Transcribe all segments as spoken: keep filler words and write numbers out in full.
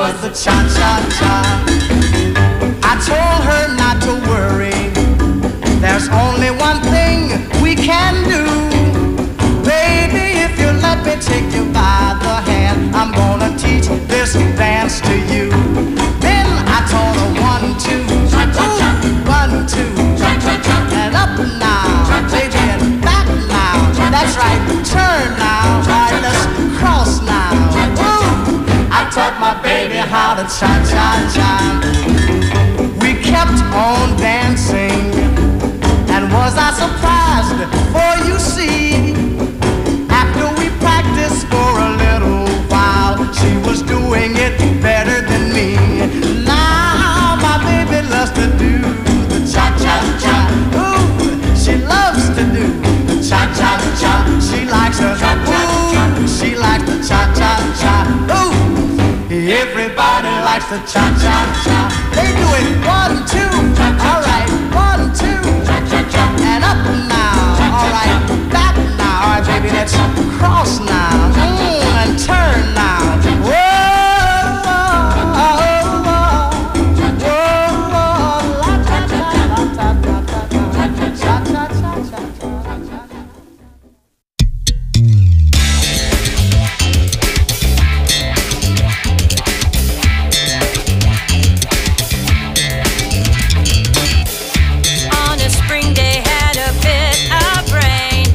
was the cha-cha-cha. I told her not to worry. There's only one thing we can do. Baby, if you let me take you by the hand, I'm gonna teach this dance to you. Then I told her one, two, ooh, one, two, and up now, baby, and back now. That's right, turn now, all right, let's cross now. Ooh, I taught my baby how to cha-cha-cha. We kept on dancing, and was I surprised? For you see, after we practiced for a little while, she was doing it better than me. Now my baby loves to do the cha-cha-cha. Ooh, she loves to do the cha-cha-cha. She likes her, ooh, she likes the cha-cha-cha. Ooh, everybody likes the cha-cha-cha. They do it one, two, all right, one, two, and up now, all right, back now, all right, baby, let's cross now, mm, and turn now. Whoa, whoa, whoa, whoa, la ta ta ta ta ta ta cha cha cha cha cha. On a spring day, had a bit of rain.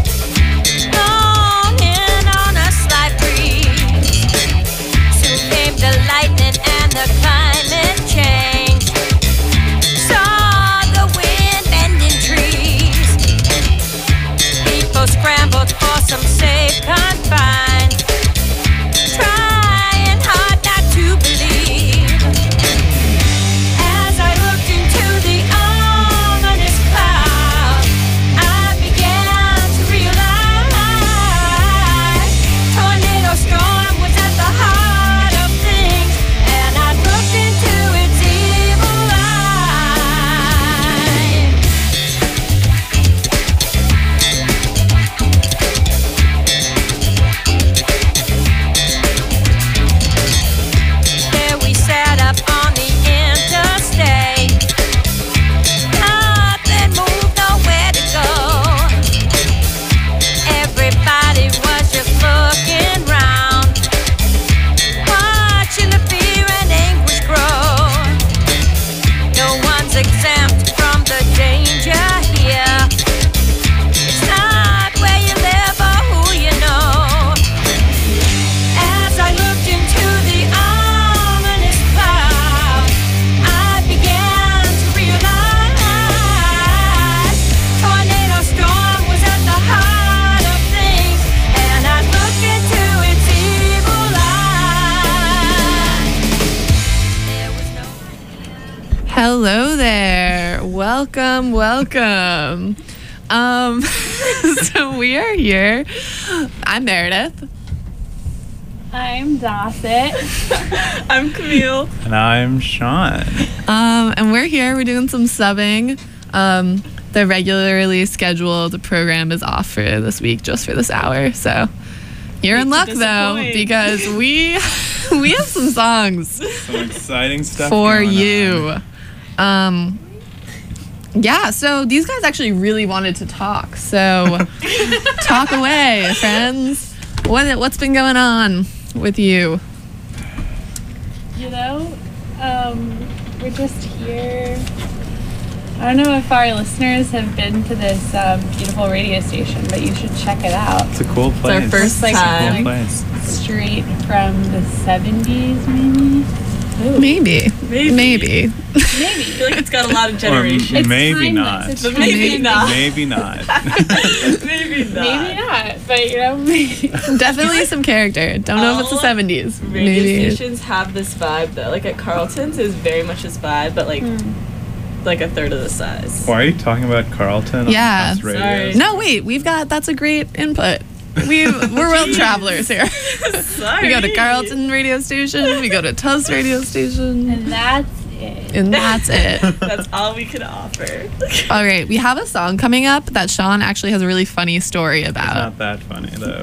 Moaning on a slight breeze. Soon came the lightning and the climate change. Saw the wind bending trees. People scrambled for some safe confines. Trying hard not to believe. As I looked into the ominous cloud, I began to realize tornado storm was at the heart of things, and I looked into its evil eye. There we sat up on the interstate. Nothing moved, nowhere to go. Everybody was just looking round, watching the fear and anguish grow. No one's exempt from the danger here. It's not where you live or who you know. As I looked into the ominous cloud, I began to realize tornado storm was at the heart of things, and I looked into its evil eye. There was no Hello there. Welcome, welcome. Um, so we are here. I'm Meredith. I'm Dosset. I'm Camille. And I'm Sean. Um, and we're here. We're doing some subbing. Um, the regularly scheduled program is off for this week, just for this hour. So you're in Hate luck to though, disappoint. because we we have some songs Some exciting stuff for going you. on. Um, yeah, so these guys actually really wanted to talk. So talk away, friends. What what's been going on with you? You know, um, we're just here. I don't know if our listeners have been to this um, beautiful radio station, but you should check it out. It's a cool place. our first It's like, time. Cool like place. straight from the seventies, maybe. Maybe. Maybe. Maybe. Maybe. I feel like it's got a lot of Or generations. It's maybe timeless. not. It's But maybe timeless. not. Maybe not. Maybe not. Maybe not, but you know, maybe. Definitely some character. Don't know if it's the All seventies. Radio Maybe. stations have this vibe though. Like at Carlton's is very much this vibe, but like like a third of the size. Why are you talking about Carlton Yeah. on this radio? Sorry. No, wait. We've got. That's a great input. We we're world travelers here. Sorry. We go to Carlton radio station. We go to Tubbs radio station, And that's it. and that's it. That's all we can offer. All right, we have a song coming up that Sean actually has a really funny story It's about. not that funny though.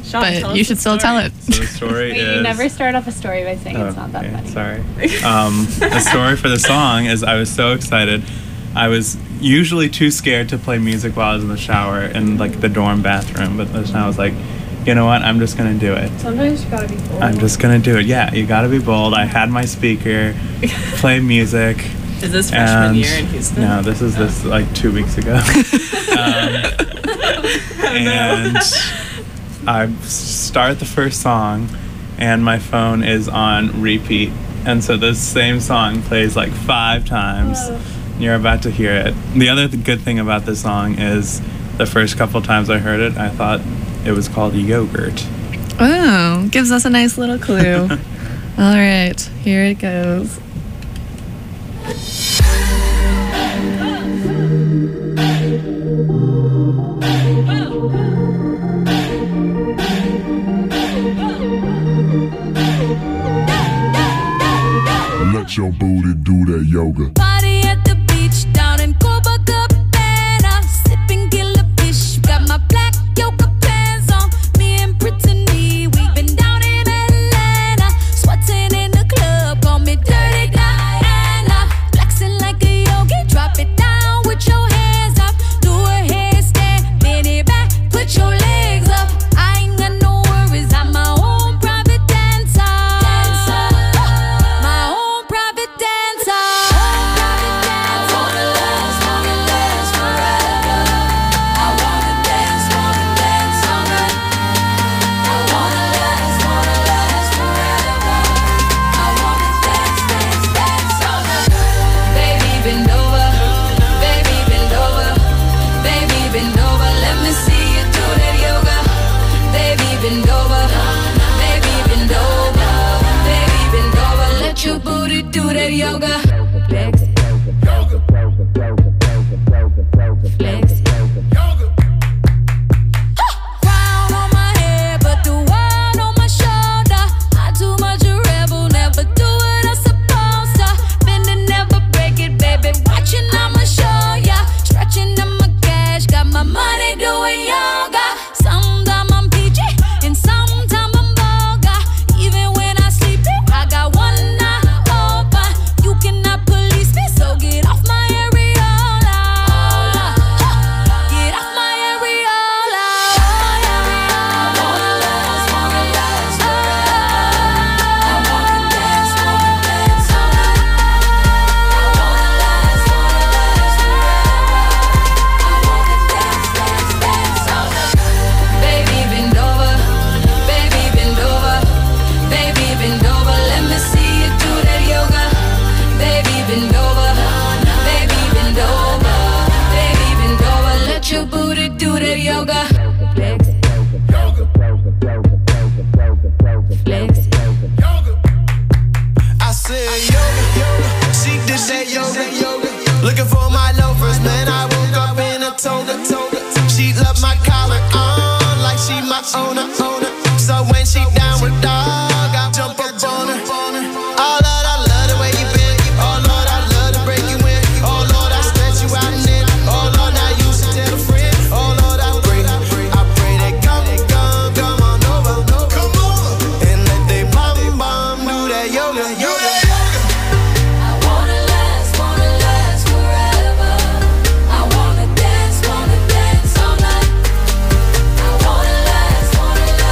Sean, tell but us you the should still tell story. it. So the story Wait, is. you never start off a story by saying Oh, it's not that okay, funny. Sorry. Um, the story for the song is I was so excited. I was usually too scared to play music while I was in the shower in like the dorm bathroom, but this time I was like, you know what? I'm just gonna do it. Sometimes you gotta be bold. I'm just gonna do it. Yeah, you gotta be bold. I had my speaker, play music. Is this freshman and year in Houston? No, this is this like two weeks ago. um, and I start the first song, and my phone is on repeat, and so this same song plays like five times. Oh. You're about to hear it. The other th- good thing about this song is the first couple times I heard it, I thought it was called Yogurt. Oh, gives us a nice little clue. All right, here it goes. Let your booty do that yoga. Party at the beach down in Copacabana, sipping killer fish. Got my black yoga pants on. Me and Brittany, we've been down in Atlanta, sweating in the club. Call me Dirty Diana, flexing like a yogi. Drop it down with your hands up. Do a headstand, bend it back, put your legs up. I ain't got no worries. I'm my own private dancer. My own private dancer. I wanna last, wanna last forever. I wanna dance, wanna dance all night. I wanna last, wanna last forever. I wanna dance, dance, dance all night. Baby, bend over, baby, bend over, baby, bend over. Let me see you do that yoga. Baby, bend over, baby, bend over, baby, bend over. Let your booty do that yoga. Flex, flex. Crown on my head, but the world on my shoulder. I too much a rebel, never do what I'm supposed to. Bend and never break it, baby. Watching, I'ma show ya. Stretching on my cash, got my money doing yoga. Sometimes I'm peachy, and sometimes I'm vulgar. Even when I sleep it, I got one eye open. You cannot police me, so get off my areola. Get off my areola. I wanna last, wanna last forever. I wanna dance, wanna dance all night. I wanna last, wanna last forever. I wanna dance, dance, dance all night. Baby, bend over, baby, bend over, baby, bend over. Let me see you do that yoga. Baby, bend over, baby, bend over, baby, bend over. Let your booty do that yoga. Flex, flex. I said yoga, she did that yoga, yoga. Looking for my loafers, man. I woke up in a toga, toga. She loved my collar on like she my owner, owner. So when she down with dog, I jump up on her. Oh Lord, I love the way you bend. Oh Lord, I love to break you in. Oh Lord, I stretch you out and in. Oh Lord, now you should tell a friend. Oh Lord, I pray, I pray they come, come, come on over, come on, and let they bum bum do that yoga, yoga. I wanna last, wanna last forever. I wanna dance, wanna dance all night. I wanna last, wanna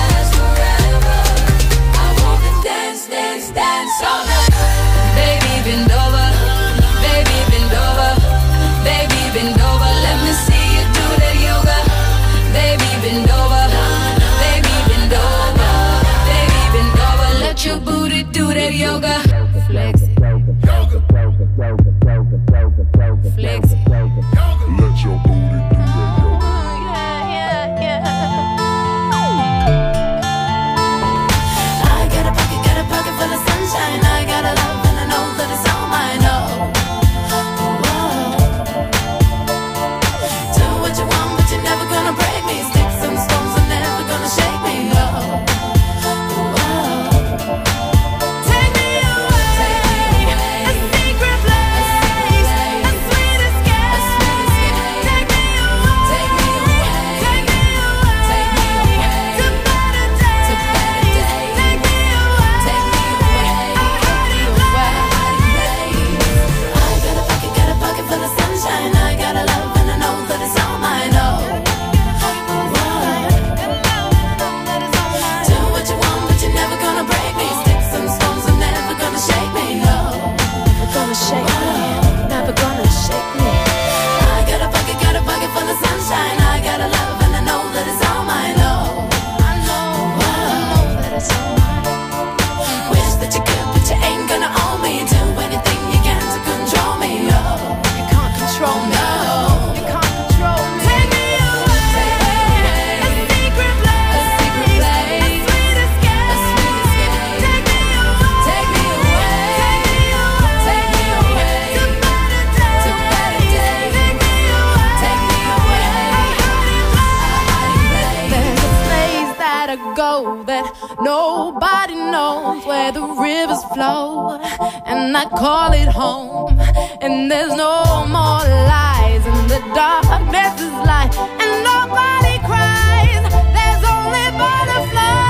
go that nobody knows where the rivers flow, and I call it home. And there's no more lies, and the darkness is light, and nobody cries. There's only butterflies.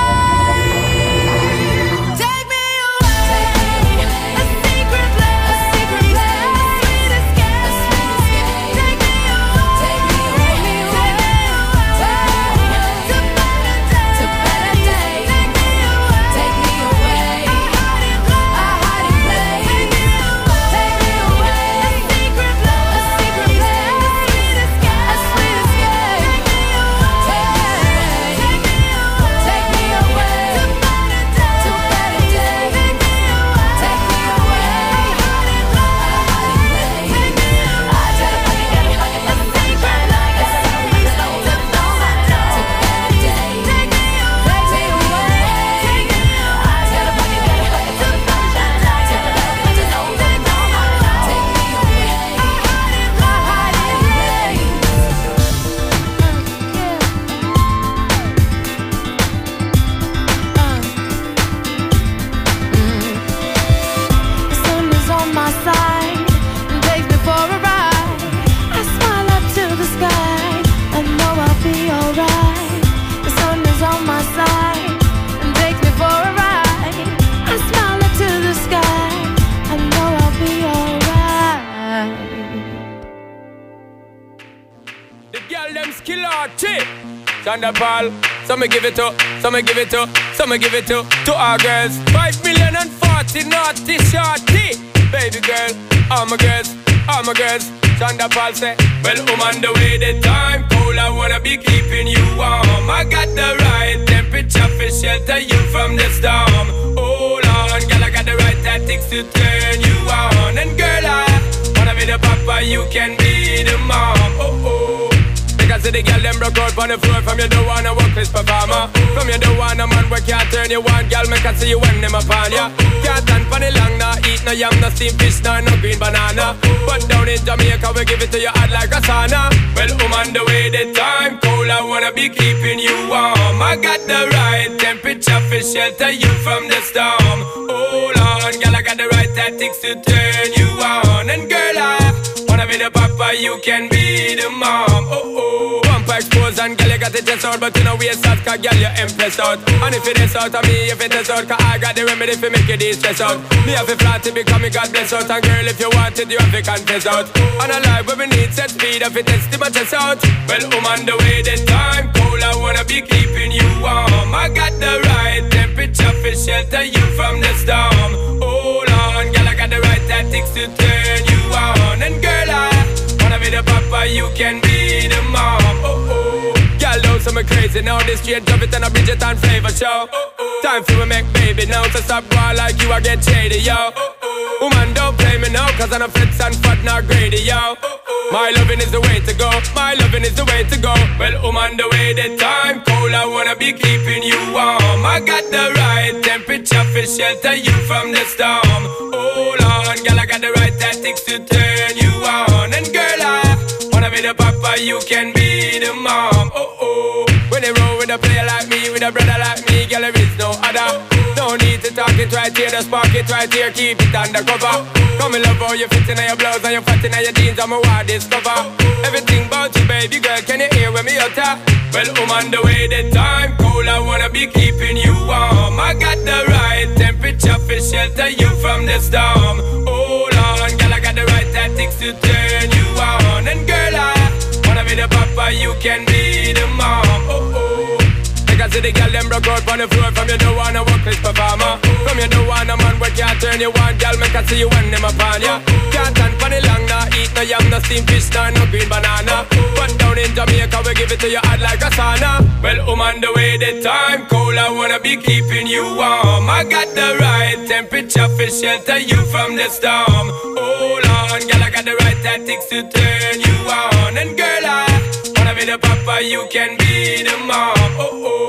Thunderball, some give it to, some give it to, some give it to, to our girls. Five million and forty naughty shorty. Baby girl, all my girls, all my girls. Thunderball say, well, I'm on the way, the time cold, I wanna be keeping you warm. I got the right temperature for shelter you from the storm. Hold on, girl, I got the right tactics to turn you on. And girl, I wanna be the papa, you can be the mom. Oh, oh. Because the girl them broke out on the floor. From you don't wanna work this performer. From you don't wanna man where can't turn you on. Girl, make I see you when them upon ya. Can't stand for the long, nah eat no yam, no steamed fish, nah no green banana. But down in Jamaica we give it to you hot like a sauna. Well, I'm on the way, the time cold, I wanna be keeping you warm. I got the right temperature for shelter you from the storm. Hold on, girl, I got the right tactics to turn you on. And girl, I wanna be the papa, you can be the mom. Oh oh. Bumper expose and girl, you got the chest out, but you know we out, cause girl, you impressed out. And if it is out of me, if it is out, cause I got the remedy for make it stress out. Me have a flat to become me God bless out. And girl, if you want it, you have to confess out. And a life where we need set speed, if it is to my chest out. Well, I'm on the way, the time cold, I wanna be keeping you warm. I got the right temperature for shelter you from the storm. Hold on, girl, I got the right tactics to turn you on. And girl, I wanna be the papa, you can be the mom. Oh oh. Girl, don't so me crazy now. This straight drop it and a Bridget and flavor show. Oh, oh. Time for me make baby now. So stop going like you, I get shady, yo. Oh, oh. Woman, don't play me now, cause I'm a fits and fat, not greedy, yo. Oh, oh. My loving is the way to go. My loving is the way to go. Well, I'm on the way, the time cold, I wanna be keeping you warm. I got the right temperature for shelter you from the storm. Hold on, girl, I got the right tactics to turn you on. And girl, I wanna be the papa, you can be the mom. Oh oh. When they roll with a player like me, with a brother like me, girl, there is no other. No need to talk it right here, just park it right here, keep it undercover. Come and love how you fit in your blouse and you fat in your jeans, I'm a wild discover. Everything about you, baby girl, can you hear when me utter? Well, I'm on the way, the time cold, I wanna be keeping you warm. I got the right temperature for shelter you from the storm. Hold on, girl, I got the right tactics to turn you on. And girl, I wanna be the papa, you can be the mom. Oh oh. Because the girl them broke out on the floor. From you don't wanna work this performer. From you don't wanna man where can't turn you on. Girl, make I see you when them upon ya. Can't stand for the long, nah eat no yam, no steamed fish, nah no green banana. But down in Jamaica we give it to you hot like a sauna. Well, I'm on the way, the time cold, I wanna be keeping you warm. I got the right temperature for shelter you from the storm. Hold on, girl, I got the right tactics to turn you on. And girl, I wanna be the papa, you can be the mom. Oh oh.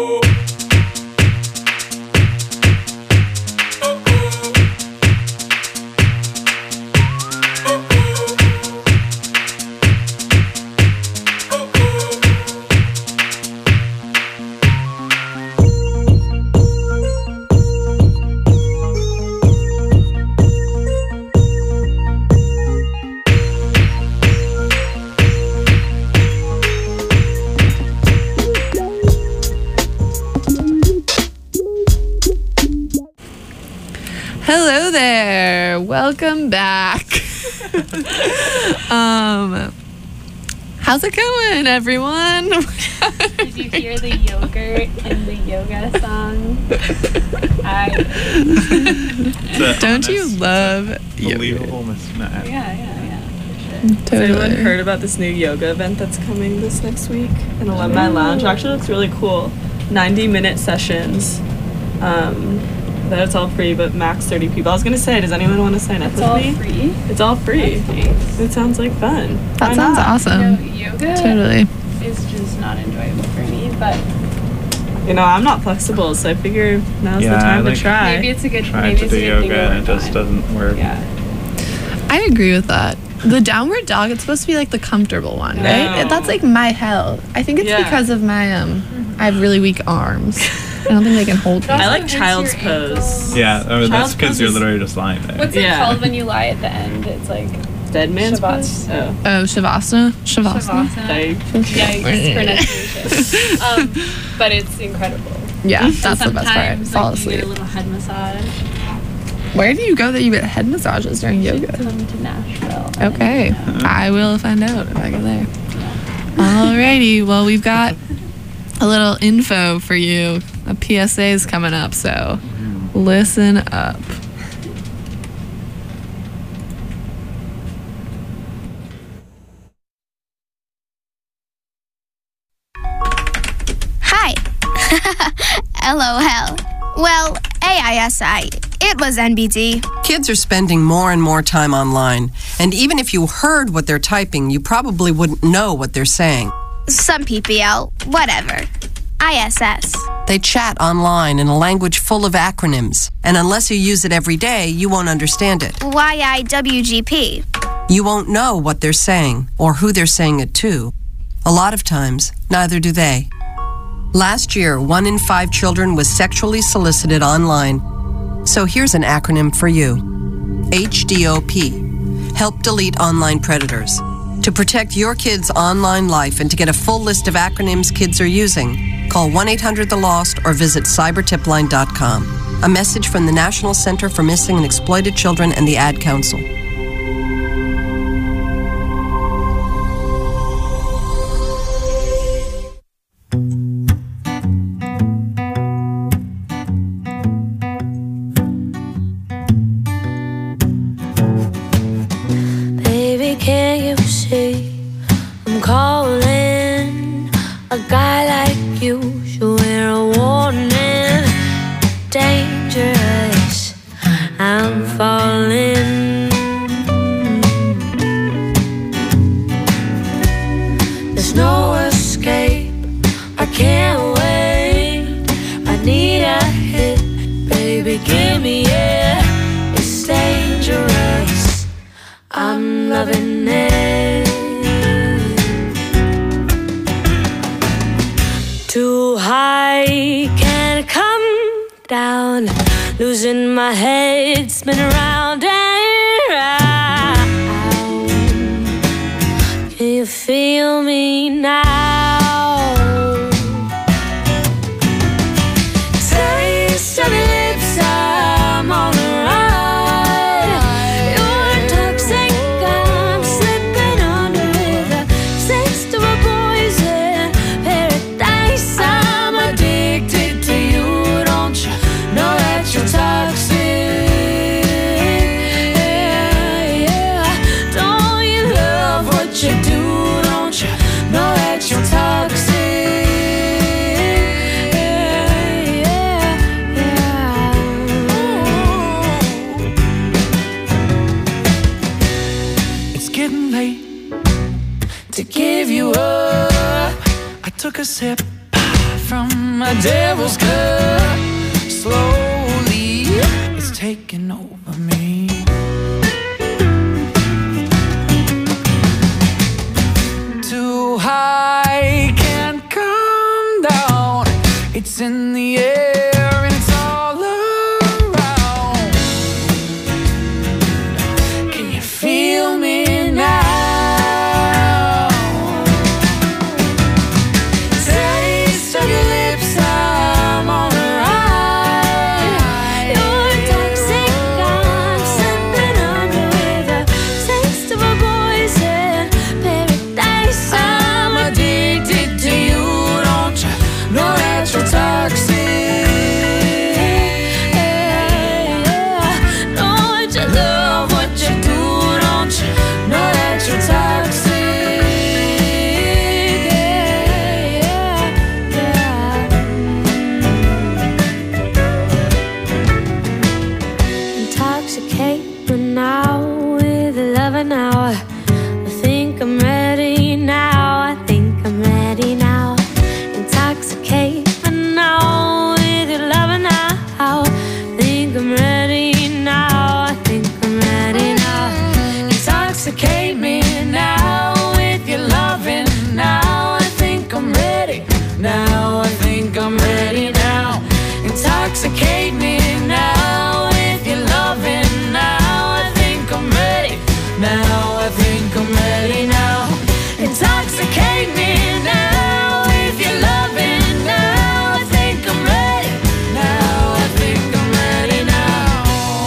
Hello there. Welcome back. um, how's it going, everyone? Did you hear the yogurt in the yoga song? I Don't you love Believable mismatch. yeah, yeah, yeah. Has anyone heard about this new yoga event that's coming this next week in Alumni Lounge? It actually looks really cool. ninety minute sessions. Um, that it's all free, but max thirty people. I was gonna say, does anyone want to sign up It's with all me? free. It's all free. That's nice. It sounds like fun. That Why sounds not? awesome. You know, yoga Totally. is just not enjoyable for me, but You know, I'm not flexible, so I figure now's Yeah, the time like- to try. maybe it's a good Tried maybe to it's do a good thing yoga to and it work just on. doesn't work. Yeah. I agree with that. The downward dog, it's supposed to be like the comfortable one, right? No. That's like my hell. I think it's Yeah. because of my um I have really weak arms. I don't think they can hold me. I like hurts child's your pose. ankles. Yeah, I mean, that's Child's because pose you're is- literally just lying there. What's it Yeah. called when you lie at the end? It's like Dead man's Shavasana. pose? Oh. Oh, Shavasana? Shavasana. Shavasana. Yikes. Yikes, pronunciation. um, but it's incredible. Yeah, that's the best part. Sometimes, Fall like, you get asleep. a little head massage. Where do you go that you get head massages during yoga? Come to Nashville. Okay, I will find out if I go there. Alrighty, well, we've got a little info for you. A P S A is coming up, so listen up. Hi. LOL. Well, A I S I. It was N B D. Kids are spending more and more time online, and even if you heard what they're typing, you probably wouldn't know what they're saying. Some P P L. Whatever. I S S. They chat online in a language full of acronyms, and unless you use it every day, you won't understand it. Y I W G P. You won't know what they're saying or who they're saying it to. A lot of times, neither do they. Last year, one in five children was sexually solicited online. So here's an acronym for you. H D O P. Help delete online predators. To protect your kids' online life and to get a full list of acronyms kids are using, call one eight hundred the lost or visit cyber tip line dot com. A message from the National Center for Missing and Exploited Children and the Ad Council. Baby, can't you see I'm calling? A guy like you should wear a warning. Dangerous, I'm falling. There's no escape, I can't wait. I need a hit, baby, give me it. It's dangerous, I'm loving it. Too high, can't come down. Losing my head, spin around and round. Can you feel me now? Taste of your lips, I'm on the ride. You're toxic, I'm slipping under it. Taste of a poison paradise. I'm addicted to you. Don't you know that you're toxic? Yeah, yeah. Don't you love what you do? Don't you know that you're toxic? Yeah, yeah, yeah. It's getting late to give you up. I took a sip from my devil's cup. Slowly, it's taking over me. Too high, can't come down. It's in the air and it's all around. Can you feel me now? Taste of your lips, I'm on the ride. You're toxic, Intoxicate me now with your loving. Now I think I'm ready. Now I think I'm ready now. Intoxicate me now with your loving. Now I think I'm ready. Now I think I'm ready now.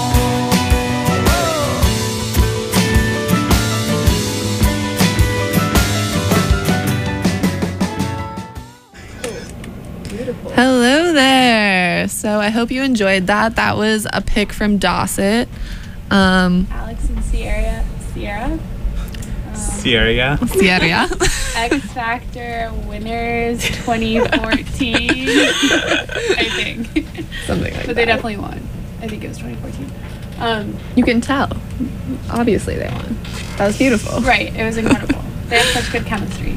Hello there. So I hope you enjoyed that. That was a pick from Dosset. Um, Alex and Sierra. Sierra. Sierra. Sierra. X Factor winners twenty fourteen. I think. Something like But they that. definitely won. I think it was twenty fourteen. Um, You can tell. Obviously they won. That was beautiful. right. It was incredible. They have such good chemistry.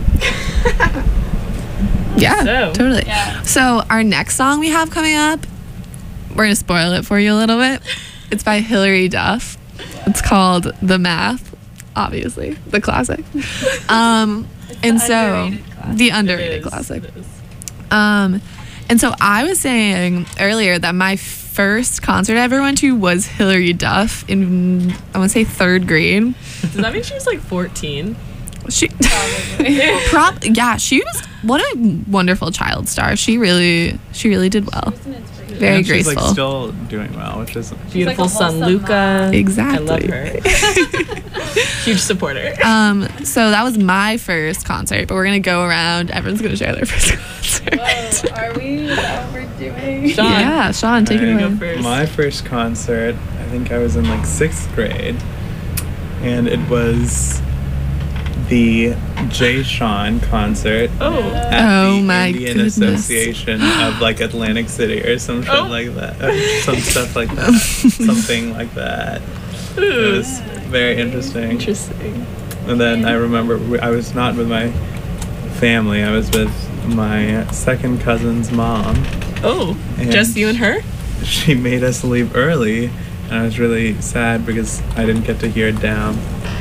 Yeah, So. totally. Yeah. So our next song we have coming up, we're gonna spoil it for you a little bit. It's by Hilary Duff. It's called The Math, obviously, the classic. Um, and so underrated classic. the underrated It is, classic. it is. Um, and so I was saying earlier that my first concert I ever went to was Hilary Duff in I want to say third grade. Does that mean she was like fourteen? She Probably. Prop, yeah, she was what a wonderful child star. She really, she really did well. It's an inspiration. Very and she's graceful. like still doing well, which is Beautiful like a son wholesome Luca. mom. Exactly. I love her. Huge supporter. Um, so that was my first concert, but we're gonna go around. Everyone's gonna share their first concert. Whoa, are we? Is that what we're doing? Sean. Yeah, Sean, take it Alright, away. go first. my first concert. I think I was in like sixth grade, and it was the Jay Sean concert Oh. at Oh the my Indian goodness. Association of like Atlantic City or some shit Oh. like that, or some stuff like that, something like that. It was very interesting. Interesting. And then I remember we- I was not with my family. I was with my second cousin's mom. Oh, And just you and her? She made us leave early, and I was really sad because I didn't get to hear Down.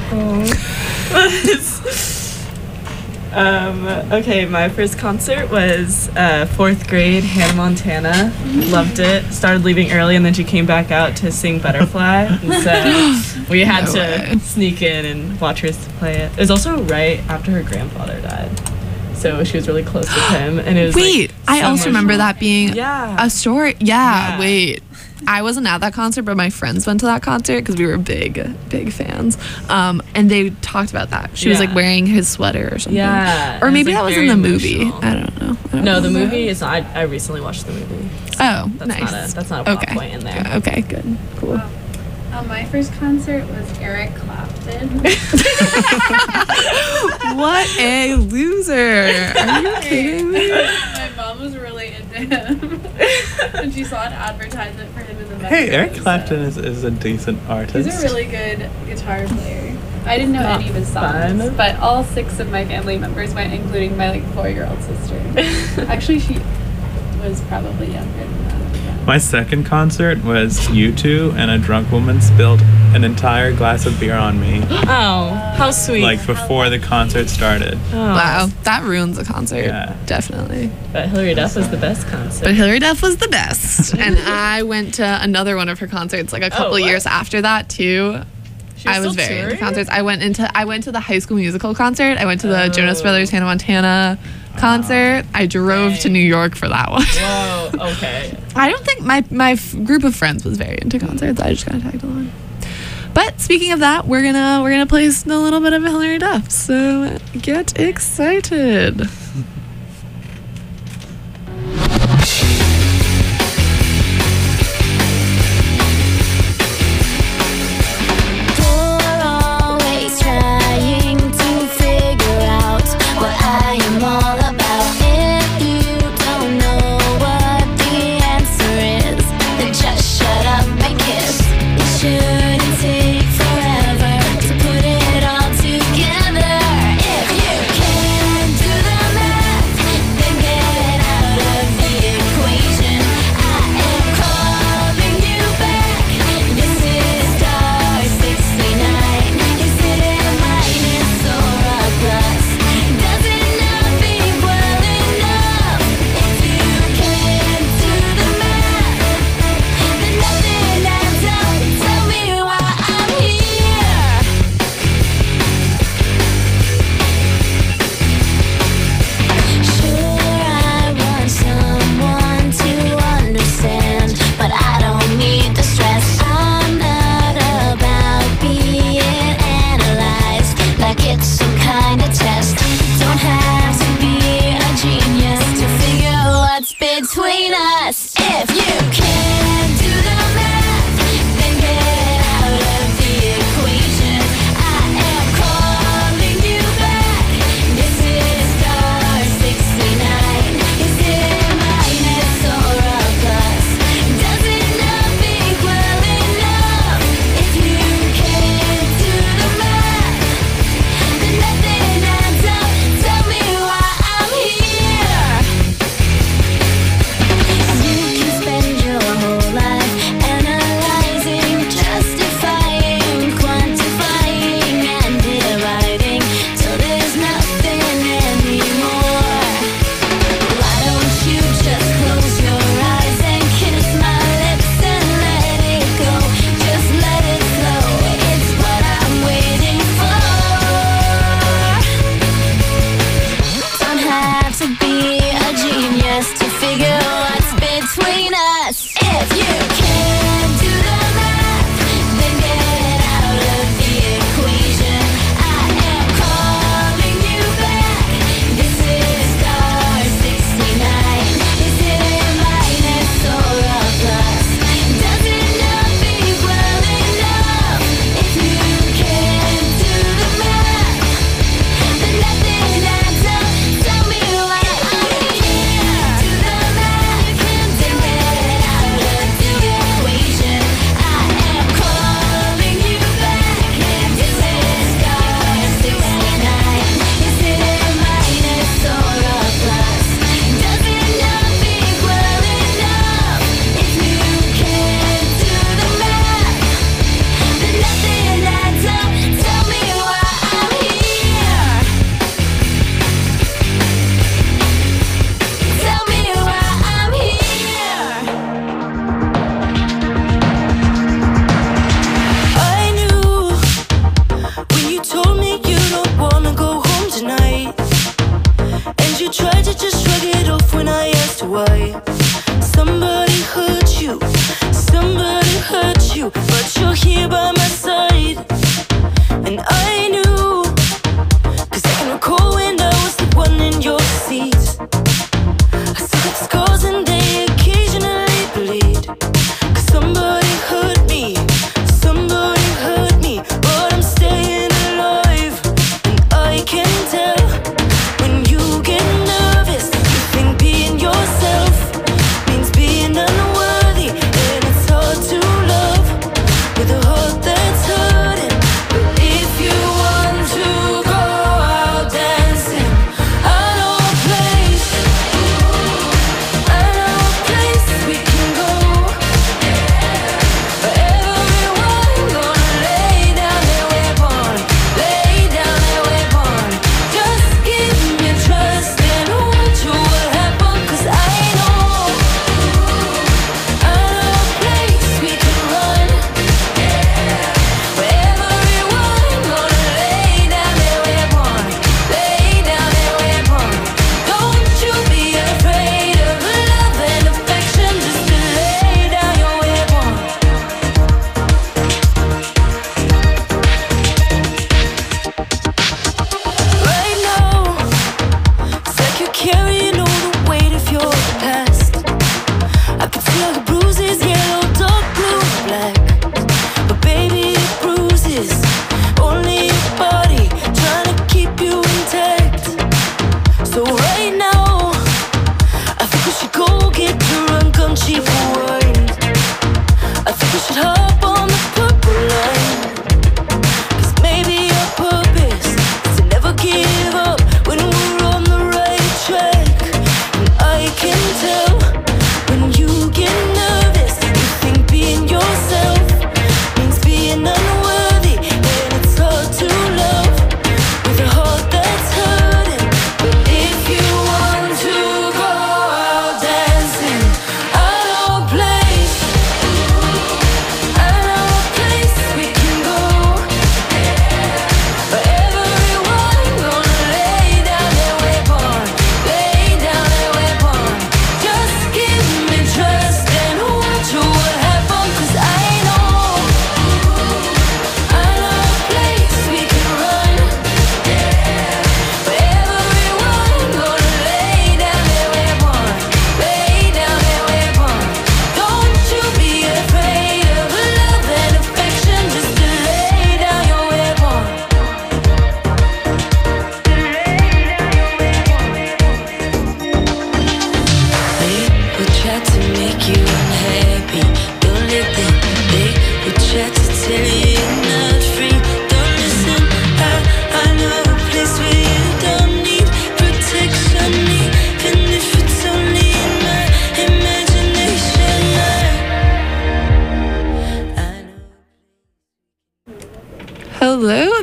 um, okay, my first concert was uh, fourth grade, Hannah Montana. Loved it. Started leaving early, and then she came back out to sing Butterfly. And so we had No to way. sneak in and watch her play it. It was also right after her grandfather died. So she was really close with him. And it was Wait, like, I so also remember emotional. that being Yeah. a story. Yeah, Yeah. wait. I wasn't at that concert, but my friends went to that concert because we were big, big fans. Um, and they talked about that. She was Yeah. like wearing his sweater or something. Yeah, Or it was, maybe like, that was very in the movie. emotional. I don't know. I don't No, the know. movie is. I, I recently watched the movie. Oh, That's nice. not a that's not a plot Okay. point in there. Okay, good. Cool. Uh, my first concert was Eric Clapton. What a loser. Are you kidding me? My mom was really into him. And she saw an advertisement for him in the Metro. Hey, Eric so- Clapton is, is a decent artist. He's a really good guitar player. I didn't know Not any of his songs, fun. but all six of my family members went, including my like four-year-old sister. Actually, she was probably younger than that. My second concert was U two, and a drunk woman spilled an entire glass of beer on me, Oh, how sweet. like before the concert started. Oh. Wow, that ruins a concert. Yeah. Definitely. But Hilary Duff was the best concert. But Hilary Duff was the best. And I went to another one of her concerts like a couple what? years after that too. She was I was still very into touring? concerts. I went into I went to the High School Musical concert. I went to the Jonas Oh. Brothers Hannah Montana concert. I drove to Dang. New York for that one. Whoa, okay. I don't think my my f- group of friends was very into concerts. I just kind of tagged along. But speaking of that, we're gonna we're gonna play a little bit of Hilary Duff. So get excited. You're always trying to figure out what I am all about. If you don't know what the answer is, then just shut up and kiss. It shouldn't take forever to put it all together. If you can't do the math,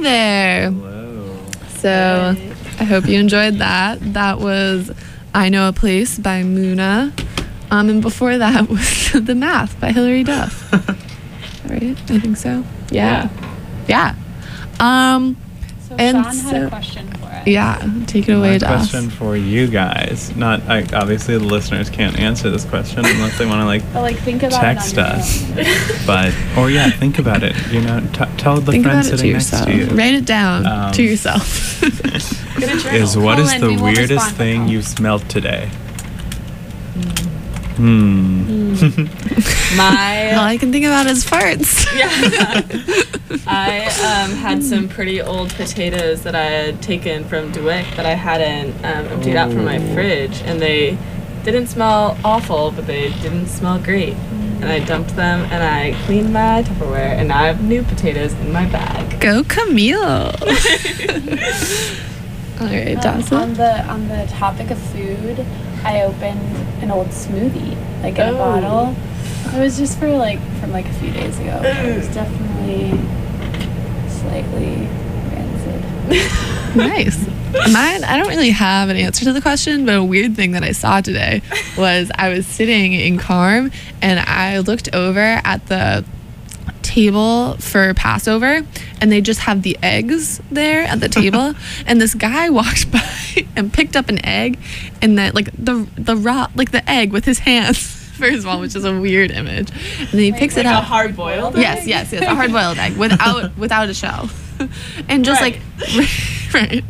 there. Hello. So I hope you enjoyed that. That was I Know a Place by Muna. Um, and before that was The Math by Hilary Duff. Right? I think so. Yeah. Yeah. Um, So and Sean had so- a question for us. yeah, take it away, My Doss. question for you guys. Not like obviously the listeners can't answer this question unless they want to like But like think about text it on your us. own. But or yeah, think about it. You know, t- tell the Think friend about it to sitting next yourself. to you. Write it down Um, to yourself. Get a journal. Is what is Colin, the we won't weirdest respond to thing Colin. you smelled today? Hmm. My All I can think about is farts. I um, had some pretty old potatoes that I had taken from DeWick that I hadn't um, emptied out from my fridge, and they didn't smell awful, but they didn't smell great. And I dumped them, and I cleaned my Tupperware, and now I have new potatoes in my bag. Go Camille. All right, Um, Dawson. on the on the topic of food, I opened an old smoothie, like in a Oh. bottle. It was just for like from like a few days ago. But it was definitely slightly rancid. Nice. Mine, I don't really have an answer to the question, but a weird thing that I saw today was I was sitting in Carm and I looked over at the table for Passover and they just have the eggs there at the table and this guy walked by and picked up an egg and then like the the raw like the egg with his hands first of all, which is a weird image, and then he picks it Like a up. hard boiled? Yes, yes, yes, a hard boiled egg without without a shell, and just Right. like right.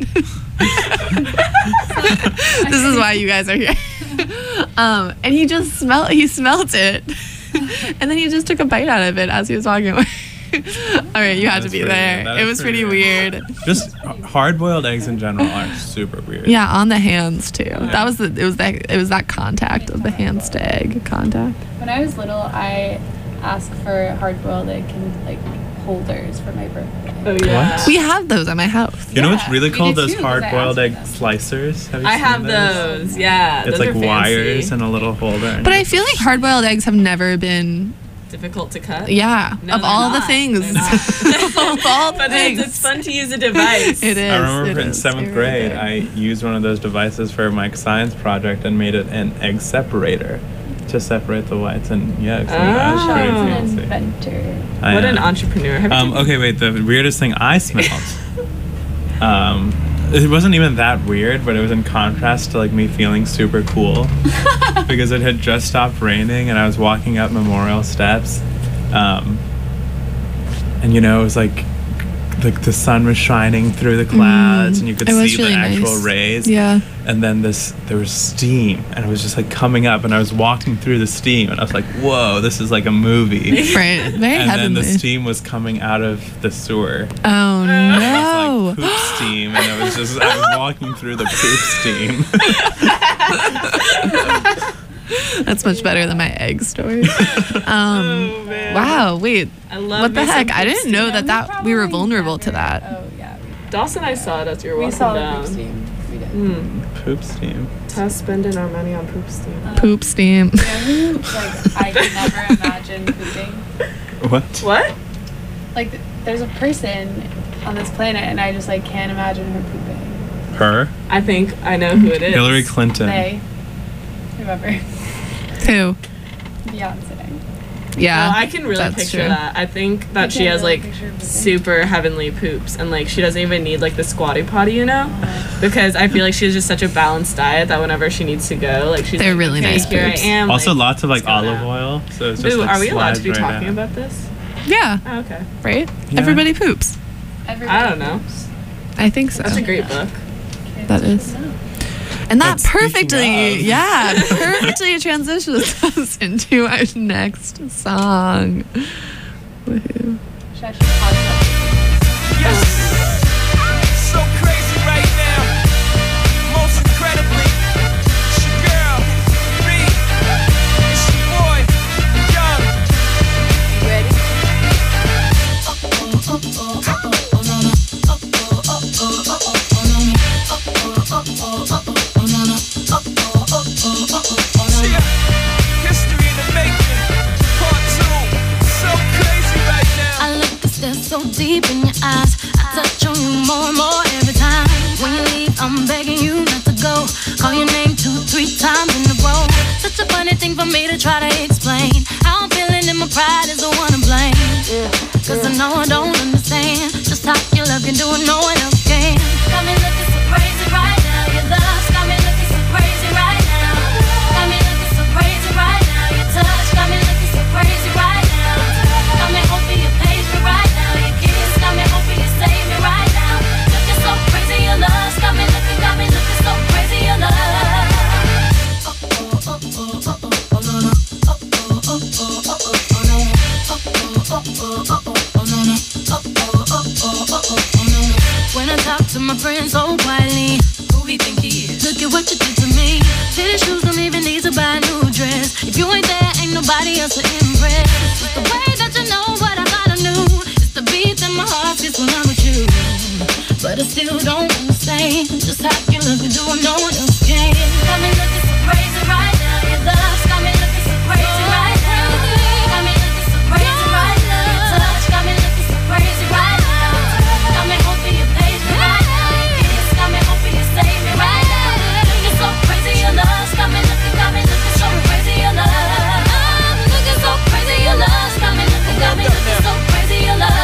This is why you guys are here. Um, and he just smelled he smelt it, and then he just took a bite out of it as he was walking away. All right, you had to That's be pretty there. good. That It is was pretty pretty weird. Just hard-boiled eggs in general are super weird. Yeah, on the hands too. That was the it was that it was that contact of the hands to egg contact. When I was little, I asked for hard-boiled egg and like holders for my birthday. Oh yeah. What? We have those at my house. You know what's Yeah, really we cool? do Those too, 'cause I hard-boiled asked egg for them. slicers. Have you I seen have those? those. Yeah. It's those like are wires fancy. and a little holder. and But you I feel like hard-boiled eggs have never been. difficult to cut. Yeah, No, of they're all the not. things. They're not. Of all the But things. it's, it's fun to use a device. It is. I remember it in is. seventh It really grade, is. I used one of those devices for my science project and made it an egg separator to separate the whites and yolks. And that was pretty Oh. An fancy. inventor. I What an know. entrepreneur. Have you Um, okay, wait. The weirdest thing I smelled. um, it wasn't even that weird, but it was in contrast to like me feeling super cool because it had just stopped raining and I was walking up Memorial Steps, um, and you know it was like like the sun was shining through the clouds and you could It was see really the actual nice. rays. Yeah. And then this, there was steam, and it was just like coming up, and I was walking through the steam, and I was like, "Whoa, this is like a movie." Right. Very and then heavenly. the steam was coming out of the sewer. Oh It no. was like poop steam, and I was just I was walking through the poop steam. That's much better than my egg story. Um, Oh, man. wow. Wait. I love What the me some heck? I poop didn't know steam. that that we were vulnerable to that. Oh yeah, Dawson, I saw it as you were we, we walking saw the down. poop steam. We did. Mm. Poop steam. Tess spending our money on poop steam. Poop steam. You know who, like I can never imagine pooping. What? What? Like th- there's a person on this planet, and I just like can't imagine her pooping. Her? I think I know who it is. Hillary Clinton. They, whoever, Who? Beyonce. Yeah. Well, I can really that's picture true. that. I think that I she can has really like picture pooping. super heavenly poops, and like she doesn't even need like the squatty potty, you know? Because I feel like she has just such a balanced diet that whenever she needs to go, like she's They're like, really okay, nice here poops. I am. Also, like, lots of like let's go olive now. oil. So it's just Ooh, like are we allowed to be slides right talking out. about this? Yeah. Oh, okay. Right? Yeah. Everybody poops. Everybody I don't know. poops. I think so. That's a great book. Kids That is. should know. And that But speaking perfectly, of- yeah, perfectly transitions us into our next song. Woohoo. Should I just pause that? Yes. So crazy right now. Most incredibly. It's your girl, B. It's your boy, Young. You ready? Yeah. History in the making. Part two. So crazy right now. I look to stare so deep in your eyes. I touch on more and more every time. When you leave, I'm begging you not to go. Call your name two, three times in a row. Such a funny thing for me to try to explain. How I'm feeling and my pride is the one to blame. Cause I know I don't understand just how your love can do it, no one else can. Got me looking so crazy right now. Your love's got me looking so crazy right now. Got me looking so crazy right now. Your touch got me looking so crazy right now. Got me hoping you page me right now. Your kiss got me hoping you save me right now. Looking so crazy, your love's got me looking, got me looking so crazy, your love. Oh oh oh oh oh oh no no. Oh oh oh oh oh oh no no. Oh oh oh oh oh oh no no. Oh oh oh oh oh oh no no. When I talk to my friends so quietly, who he think he is? Look at what you did to me. Fitted shoes don't even need to buy a new dress. If you ain't there, ain't nobody else to impress. It's the way that you know what I thought I knew. It's the beat that my heart gets when I'm with you. But I still don't understand just how you look and do what no one else can. Got me looking so crazy right now. Your love's got me looking so crazy right now. Got me looking so crazy right now. Your touch got me looking so crazy right now. Got me hoping you page me right now. Your kiss got me hoping you save me right now. Looking so crazy, your love's got me looking, got me looking so crazy, your love. I'm looking so crazy, your love's got me looking, got me looking so crazy, your love.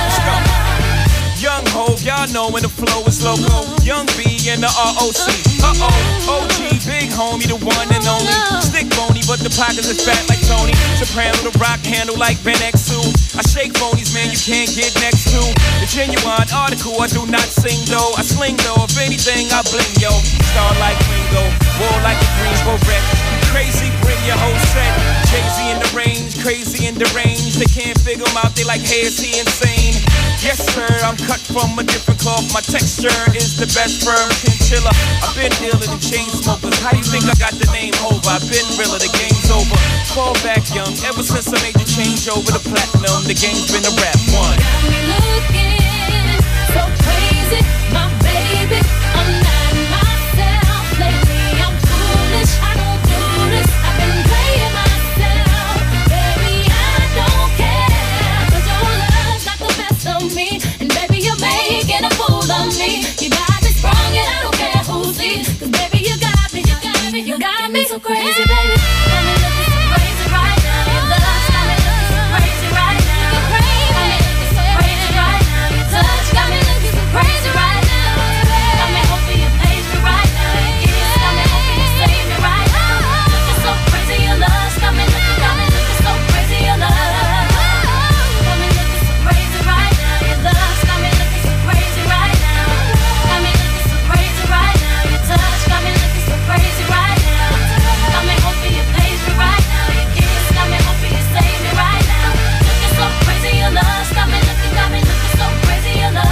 Young Hov, y'all know when the flow is loco. Young B and the R O C. Uh-oh, O G, big homie, the one and only. Stick bony, but the pockets is fat like Tony. Soprano, the rock handle like Ben X two. I shake phonies, man, you can't get next to. The genuine article, I do not sing though. I sling though, if anything, I bling yo. Star like Ringo, war like a Greensboro wreck. Crazy, bring your whole set. Jay-Z in the range, crazy in the range. They can't figure him out, they like, hey, is he insane? Yes, sir, I'm cut from a different cloth. My texture is the best firm chinchilla. I've been dealing in chain smokers. How you think I got the name over? I've been realer, the game's over. Fall back young, ever since I made the change over to platinum, the game's been a rap one. Got me looking so crazy, my baby. I'm not myself lately. I'm foolish, I don't do this. I've been playing myself, baby. I don't care, 'cause your love's got the best of me, and baby you're making a fool of me. You got me sprung and I don't care who sees, 'cause baby you got me, you got me, you got me so crazy, baby. Got me looking so crazy right now. Your love's got me looking so crazy right now. Got me looking so crazy right now. Your touch got me looking so crazy right now. Got me hoping you page me right now. Your kiss got me hoping you save me right now. Looking so crazy, your love's got me looking, got me looking so crazy, your love. Got me looking so crazy right now. Your love's got me looking so crazy right now. Got me looking so crazy right now. Your touch got me looking so crazy right now. Got me hoping you page me right now. Your kiss got me hoping you save me right now. Looking so crazy, your love's got me looking, got me looking so crazy, your love.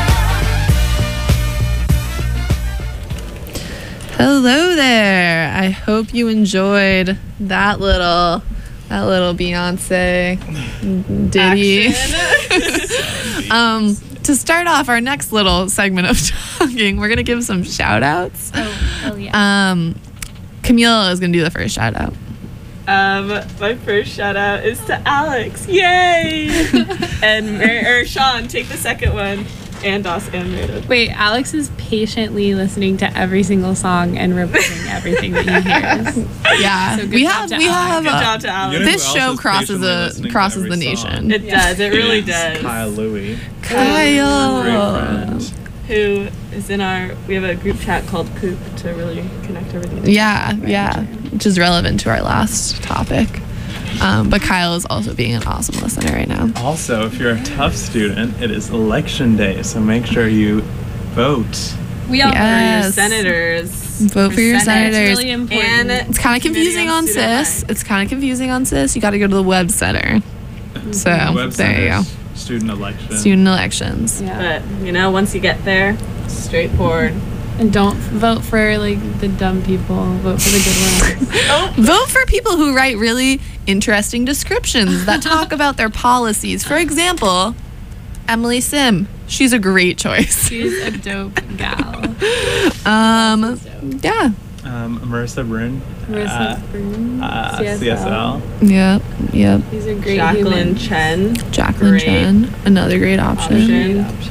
Hello there. I hope you enjoyed that little that little Beyonce ditty. um, to start off our next little segment of talking, we're gonna give some shout outs. Oh, hell yeah. Um, Camille is gonna do the first shout out. Um, my first shout out is to Alex. Yay! and Mar- or Sean, take the second one. And Dos and Meredith. Wait, Alex is patiently listening to every single song and repeating everything that he hears. Yeah, So good we job have to we Alex. have Good uh, job to Alex. You know who this else show is crosses patiently a listening to crosses every the song? nation. It does. It really Is does. Kyle Louie. Kyle. Great friend. Who is in our? We have a group chat called Coop to really connect everything. Yeah, yeah, which is relevant to our last topic. Um, but Kyle is also being an awesome listener right now. Also, if you're a tough student, it is election day, so make sure you vote. We all vote for your Yes. senators. Vote for your Senate. senators. It's really important. And It's kind of confusing on Committee on cis. Student It's kind of confusing on cis. You got to go to the web center. So Web there you go. centers, Student election. Student elections. Yeah. But you know, once you get there, straightforward. And don't vote for like the dumb people. Vote for the good ones. Vote for people who write really interesting descriptions that talk about their policies. For example, Emily Sim. She's a great choice. She's a dope gal. Um, yeah. Um, Marissa Brune. Marissa uh, Brune, uh, C S L. C S L. Yep. Yep. She's a great Jacqueline human. Chen. Jacqueline Great Chen. Another great option. Option.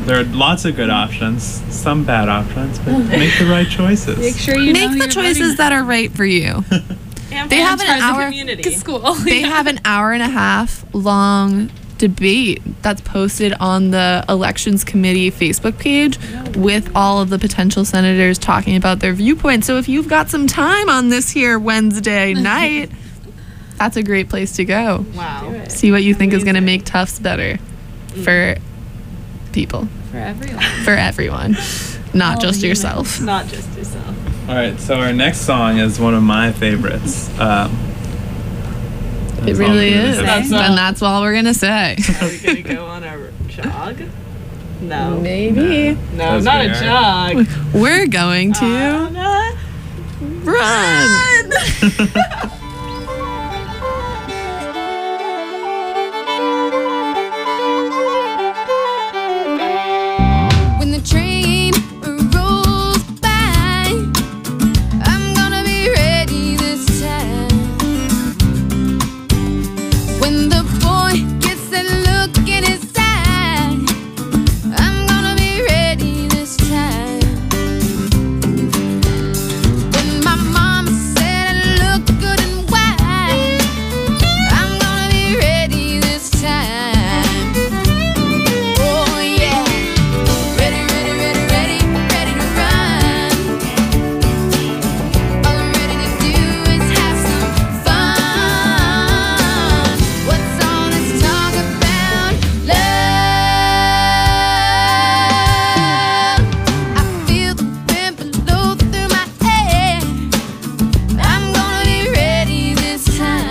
there are lots of good options, some bad options, but make the right choices. Make sure you know Make who the you're choices voting that are right for you. And They have an franchise the hour- community. school. They have an hour and a half long debate that's posted on the Elections Committee Facebook page with all of the potential senators talking about their viewpoints. So if you've got some time on this here Wednesday night, that's a great place to go. Wow. See what you think is going to make Tufts better for people, for everyone. for everyone, not All just humans. yourself. Not just yourself. All right, so our next song is one of my favorites. Um, It that's all really I'm gonna is. say. That's And all. that's all we're going to say. Are we gonna go on a jog? No. Maybe. No, That's not weird. a jog. We're going to Uh, run. When the train rolls by, I'm gonna be ready this time. When the boy gets that look in his eye, I'm gonna be ready this time. When my mama said I look good and white, I'm gonna be ready this time. Oh yeah. Ready, ready, ready, ready, ready to run. All I'm ready to do is have some fun. What's all this talk about love? I feel the wind blow through my hair. I'm gonna be ready this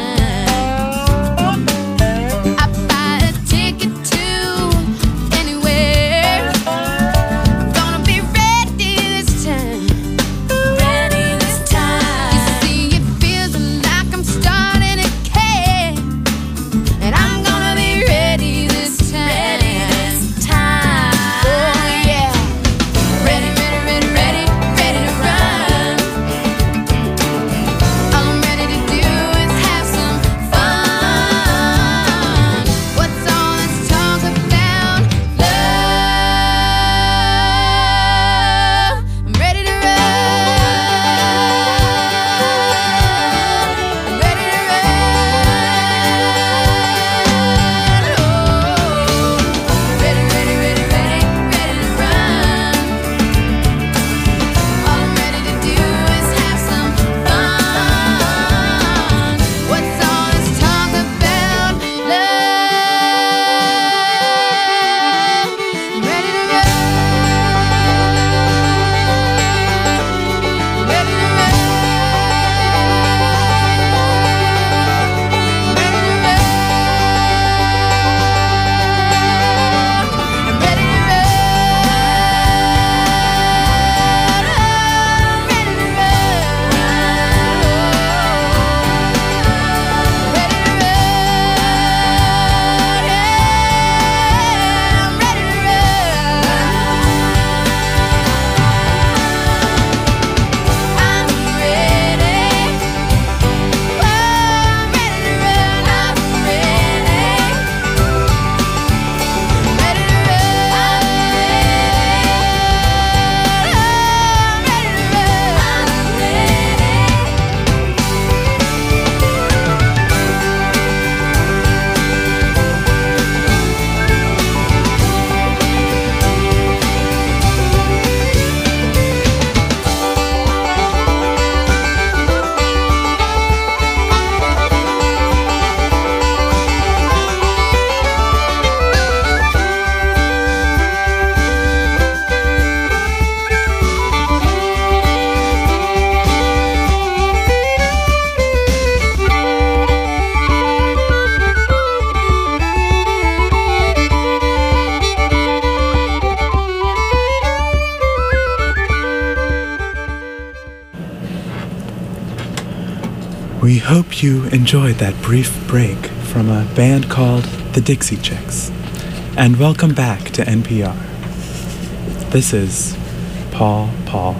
time. I buy a ticket to anywhere. Gonna be ready this time. Ready this time. You see, it feels like I'm starting a cave, and I'm gonna be ready this time. Ready this time. Oh yeah. Ready, ready, ready, ready, ready to run. All I'm ready to do is have some fun. What's all this talk about love? I'm ready to run. I'm ready to run. Oh, ready, ready, ready, ready, ready to run. All I'm ready to do is have some fun. What's all this talk about love? I'm ready to run. Ready to run. Ready to run. I'm ready to run. Ready to We hope you enjoyed that brief break from a band called the Dixie Chicks. And welcome back to N P R. This is Paul Paul.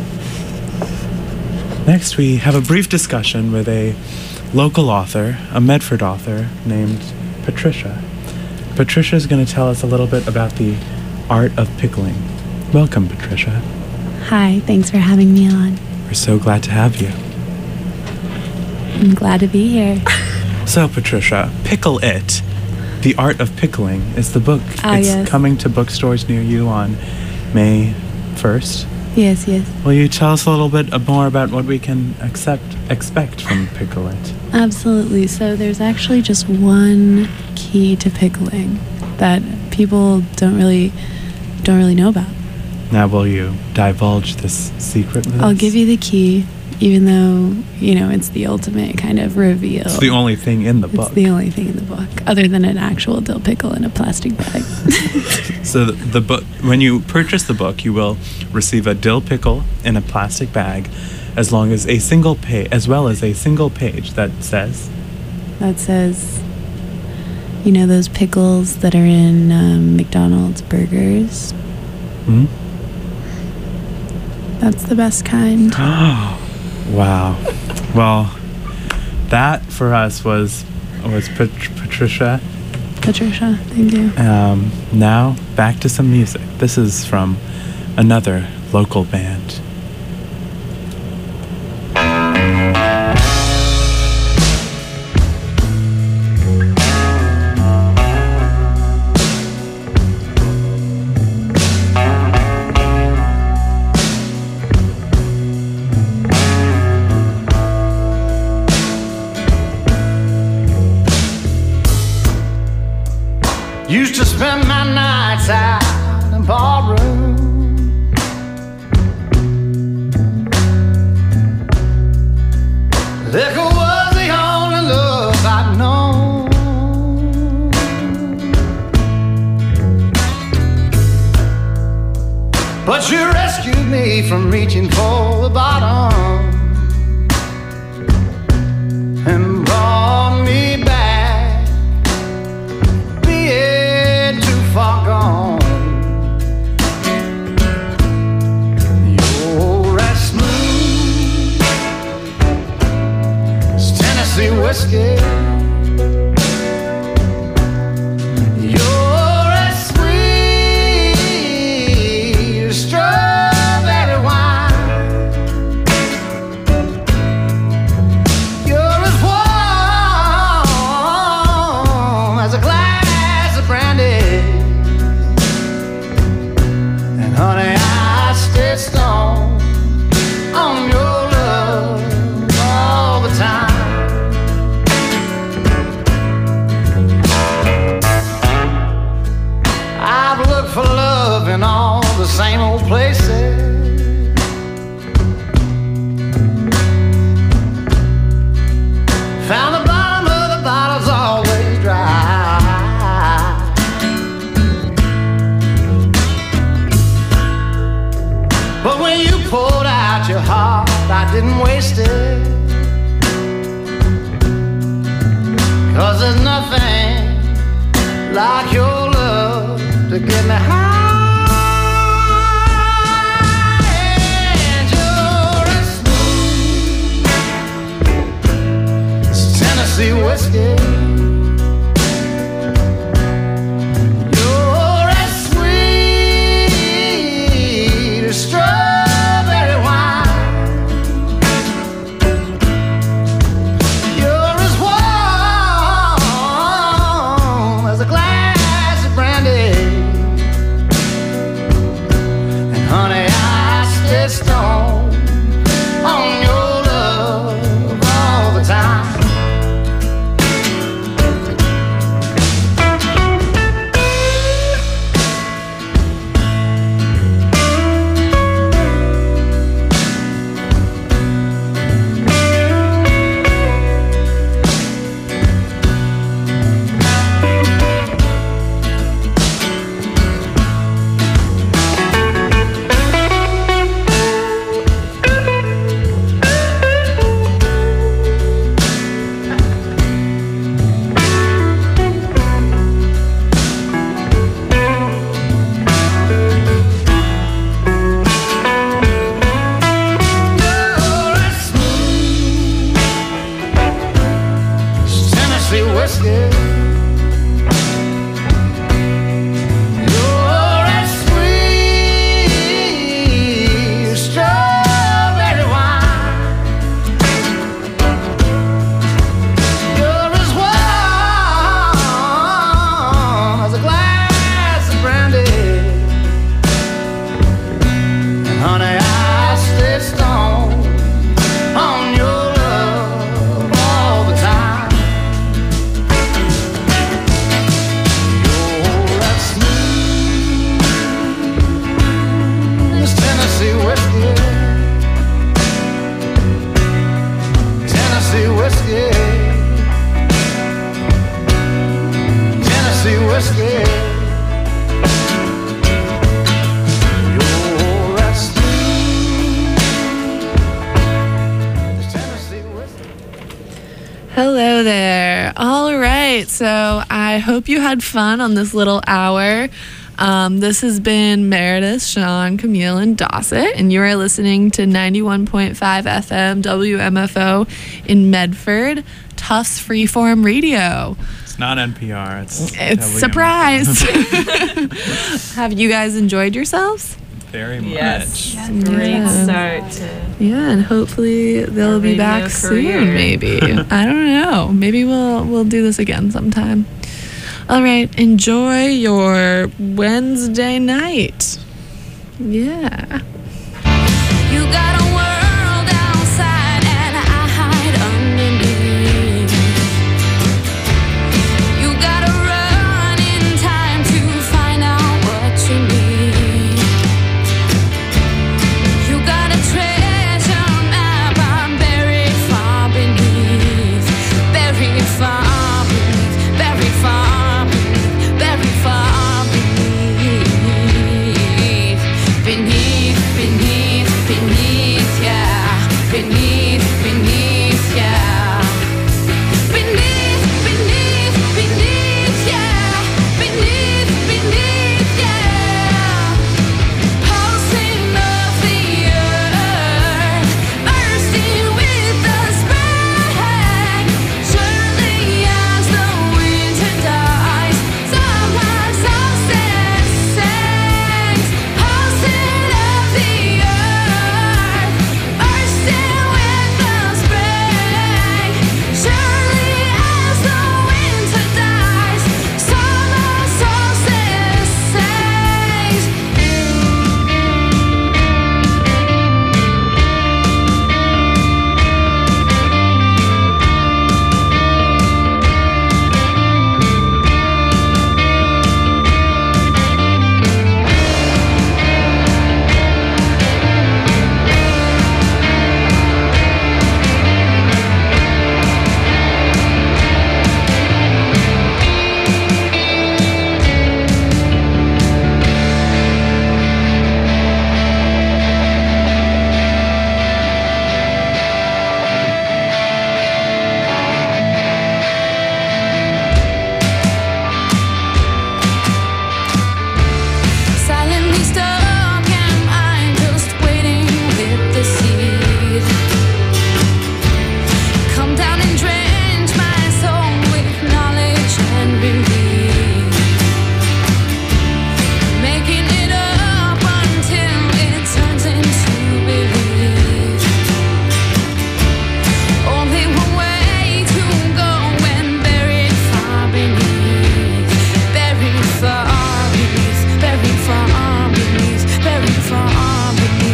Next, we have a brief discussion with a local author, a Medford author named Patricia. Patricia is going to tell us a little bit about the art of pickling. Welcome, Patricia. Hi, thanks for having me on. We're so glad to have you. I'm glad to be here. So, Patricia, Pickle It, The Art of Pickling is the book. Ah, it's yes. coming to bookstores near you on May first. Yes, yes. Will you tell us a little bit more about what we can accept, expect from Pickle It? Absolutely. So there's actually just one key to pickling that people don't really don't really know about. Now, will you divulge this secret with I'll us? give you the key, even though, you know, it's the ultimate kind of reveal. It's the only thing in the book. It's the only thing in the book, other than an actual dill pickle in a plastic bag. So the, the book, when you purchase the book, you will receive a dill pickle in a plastic bag, as long as a single page, as well as a single page that says, That says, you know, those pickles that are in um, McDonald's burgers. hmm? That's the best kind. Wow. Well, that for us was was Pat- Patricia. Patricia, thank you. Um, now back to some music. This is from another local band. Used to spend my nights out in ballroom. Liquor was the only love I'd known. But you rescued me from reaching for the bottom and brought me back, being too far gone. You're as smooth as Tennessee whiskey. You're as sweet as strawberry wine. You're as warm as a glass of brandy. And honey, I stay strong on your love all the time. I've looked for love in all the same old places. Found the bottom of the bottle's always dry. But when you poured out your heart, I didn't waste it. 'Cause there's nothing like your love to get me high. And you're as smooth as Tennessee whiskey. You're as sweet as strawberry wine. You're as warm as a glass of brandy. And honey, I stay strong on your love all the time. You're as smooth as Tennessee whiskey. You're as Tennessee. You're resting. The Tennessee whiskey. Hello there. All right. So I hope you had fun on this little hour. Um, this has been Meredith, Sean, Camille, and Dossett, and you are listening to ninety-one point five F M W M F O in Medford, Tufts Freeform Radio. It's not N P R. It's It's W M F O. surprise. Have you guys enjoyed yourselves? Very much. Yes. Yeah. Great start to Yeah, and hopefully they'll Our be radio back career. soon. Maybe I don't know. Maybe we'll we'll do this again sometime. All right, enjoy your Wednesday night. Yeah. You got a world outside and I hide underneath. You gotta run in time to find out what you need. You got a treasure map I'm buried far beneath. Buried far beneath. Buried far Very far beneath, beneath, beneath, beneath, yeah, beneath, beneath, yeah, beneath, beneath, beneath, yeah, beneath, beneath, yeah, pulsing of the earth, bursting with the spring, surely as the winter dies. Silently stuck, am I just waiting with the seed? Come down and drench my soul with knowledge and belief, making it up until it turns into belief. Only one way to go when buried far beneath, buried far beneath, buried far beneath, buried far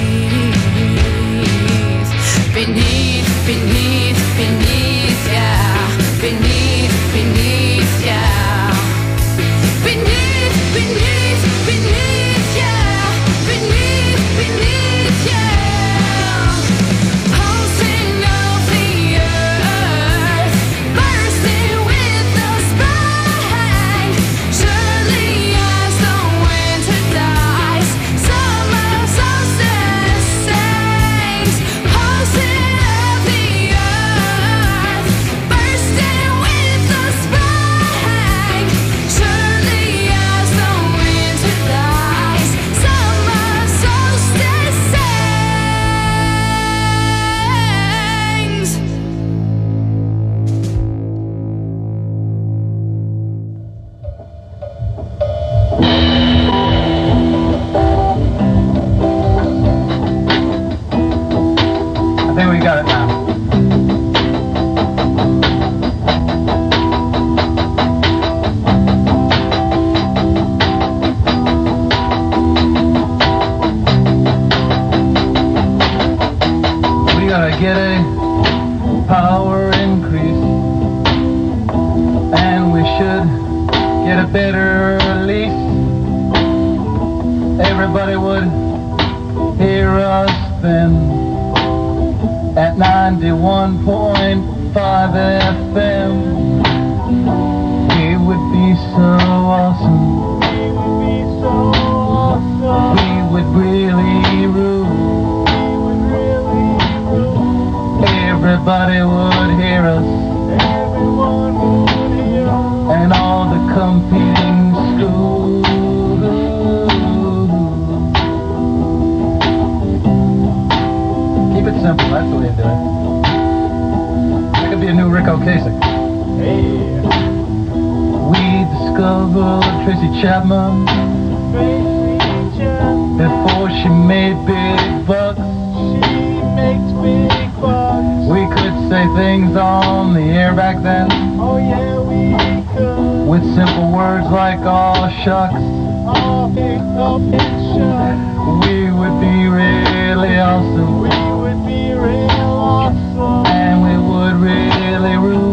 beneath, beneath, beneath, beneath, yeah, beneath, beneath, yeah, beneath, beneath, beneath, yeah, beneath, beneath, yeah, pulsing of the earth, bursting with the spring, surely as the winter dies, summer solstice sings, pulsing of the earth, bursting with the spring, surely as the winter dies, summer solstice sings. I think we got it now. We gotta get a power increase, and we should get a better lease. Everybody would hear us then at ninety-one point five F M. It would be so awesome. Tracy Chapman. Before she made big bucks, she makes big bucks. We could say things on the air back then. Oh yeah, we could. With simple words like "aw shucks." Oh, big, oh, big shucks. We would be really awesome. We would be real awesome. And we would really rule.